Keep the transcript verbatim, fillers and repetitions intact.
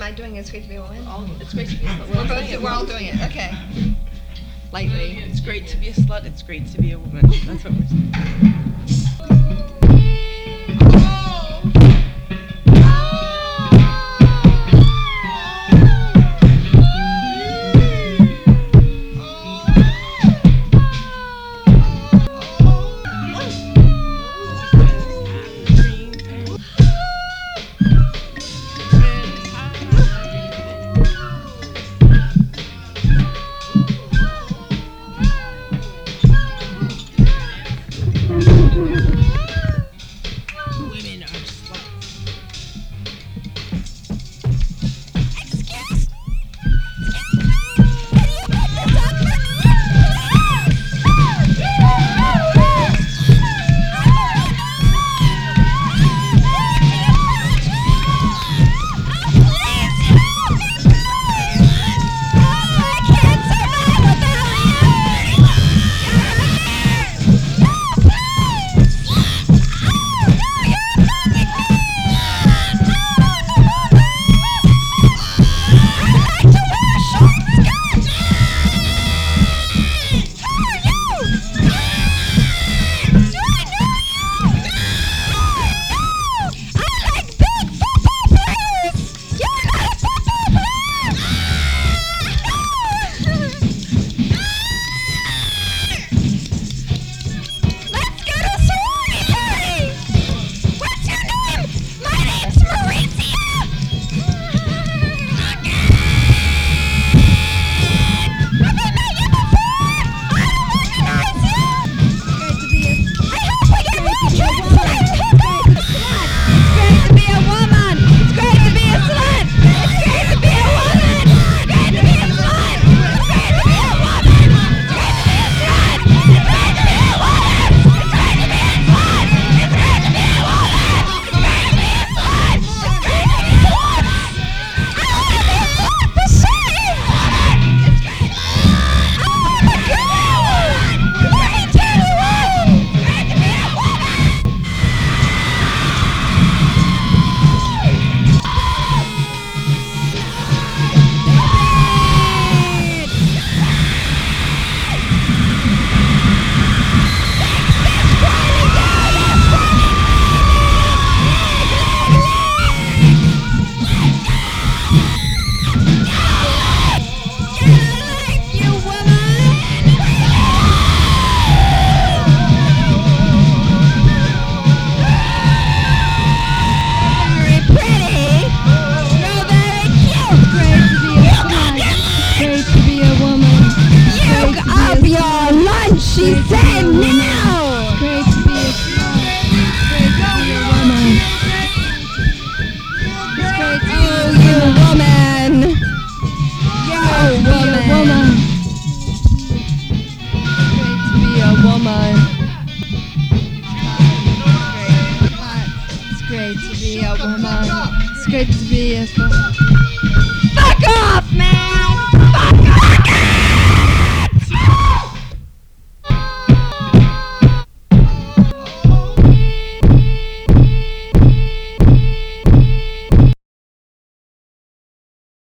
am I doing It's Great to Be a Woman? All, it's great to be a slut. We're, both, we're all doing it. Okay. Lightly. It's great to be a slut. It's great to be a woman. That's what we're saying. She said now! Great to be a Great to be a woman. It's great to be a woman. Yo, woman. Great to be a woman. It's great to be a woman. It's great to be a woman.